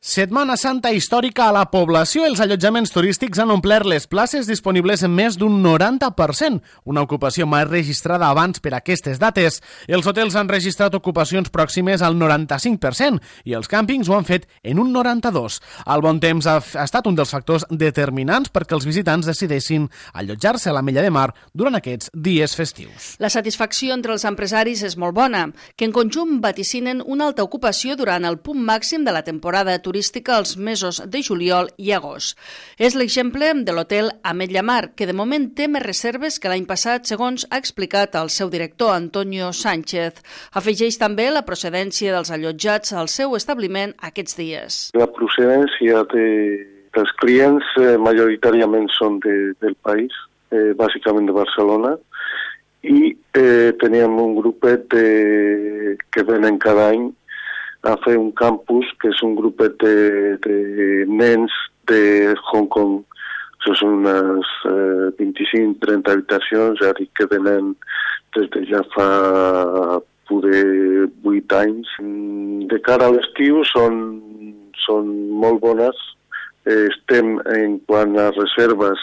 Setmana Santa històrica a la població. Els allotjaments turístics han omplert les places disponibles en més d'un 90%, una ocupació mai registrada abans per aquestes dates. Els hotels han registrat ocupacions pròximes al 95% i els càmpings ho han fet en un 92%. El bon temps ha estat un dels factors determinants perquè els visitants decideixin allotjar-se a l'Ametlla de Mar durant aquests dies festius. La satisfacció entre els empresaris és molt bona, que en conjunt vaticinen una alta ocupació durant el punt màxim de la temporada turística als mesos de juliol i agost. És l'exemple de l'hotel Ametlla Mar, que de moment té més reserves que l'any passat, segons ha explicat el seu director, Antonio Sánchez. Afegeix també la procedència dels allotjats al seu establiment aquests dies. La procedència dels clients majoritàriament són del país, bàsicament de Barcelona, i teníem un grupet que venen cada any a fer un campus, que és un grupet de nens de Hong Kong. Això són unes 25-30 habitacions, ja dic que venen des de ja fa poder 8 anys. De cara a l'estiu són molt bones. Estem, en quant a reserves,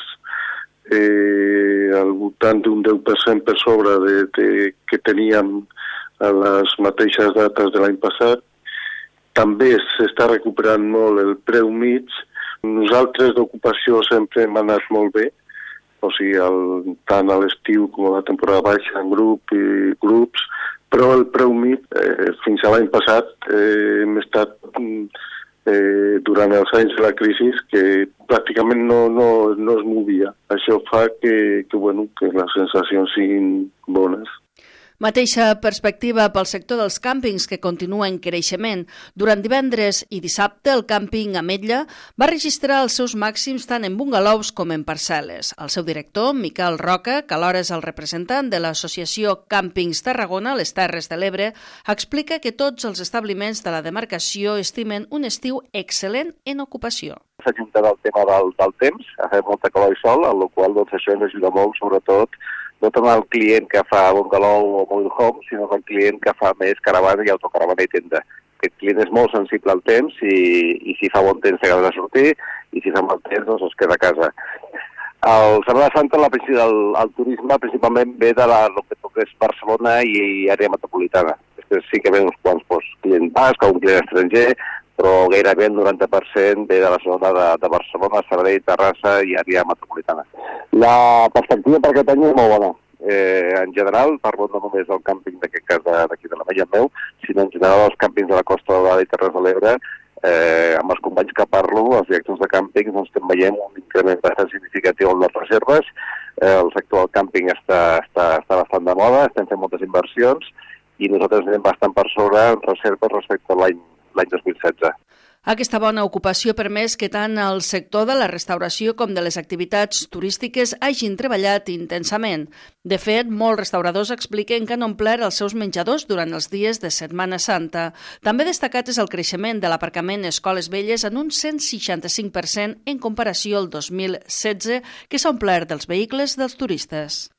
al voltant d'un 10% per sobre que teníem a les mateixes dates de l'any passat. També s'està recuperant molt el preu mig. Nosaltres d'ocupació sempre hem anat molt bé, o sigui, tant a l'estiu com a la temporada baixa en grups, però el preu mig, fins a l'any passat, hem estat durant els anys de la crisi que pràcticament no es movia. Això fa que les sensacions siguin bones. Mateixa perspectiva pel sector dels càmpings, que continua en creixement. Durant divendres i dissabte, el càmping Ametlla va registrar els seus màxims tant en bungalows com en parcel·les. El seu director, Miquel Roca, que alhora és el representant de l'associació Càmpings Tarragona, les Terres de l'Ebre, explica que tots els establiments de la demarcació estimen un estiu excel·lent en ocupació. S'ha ajuntat el tema del temps, ha fet molta calor i sol, amb la qual cosa això ens ajuda molt, sobretot no tant el client que fa bungalow o mobile home, sinó el client que fa més caravana i autocaravana i tenda. Aquest client és molt sensible al temps i si fa bon temps s'acaba de sortir i si fa mal temps doncs es queda a casa. El Setmana Santa, el turisme principalment ve de lo que és Barcelona i àrea metropolitana. Després sí que ve uns quants clients basc o un client estranger, però gairebé el 90% ve de la zona de Barcelona, Sabadell, Terrassa i àrea metropolitana. La perspectiva per aquest any és molt bona. En general, parlo no només del càmping d'aquest cas d'aquí de l'Ametlla meu, sinó en general els càmpings de la Costa Daurada i Terres de l'Ebre. Amb els companys que parlo, els directors de càmpings, doncs estem veient un increment bastant significatiu en les reserves. El sector del càmping està bastant de moda, estem fent moltes inversions i nosaltres anem bastant per sobre en reserves respecte a l'any 2016. Aquesta bona ocupació ha permès que tant el sector de la restauració com de les activitats turístiques hagin treballat intensament. De fet, molts restauradors expliquen que han omplert els seus menjadors durant els dies de Setmana Santa. També destacat és el creixement de l'aparcament Escoles Velles en un 165% en comparació al 2016, que s'ha omplert dels vehicles dels turistes.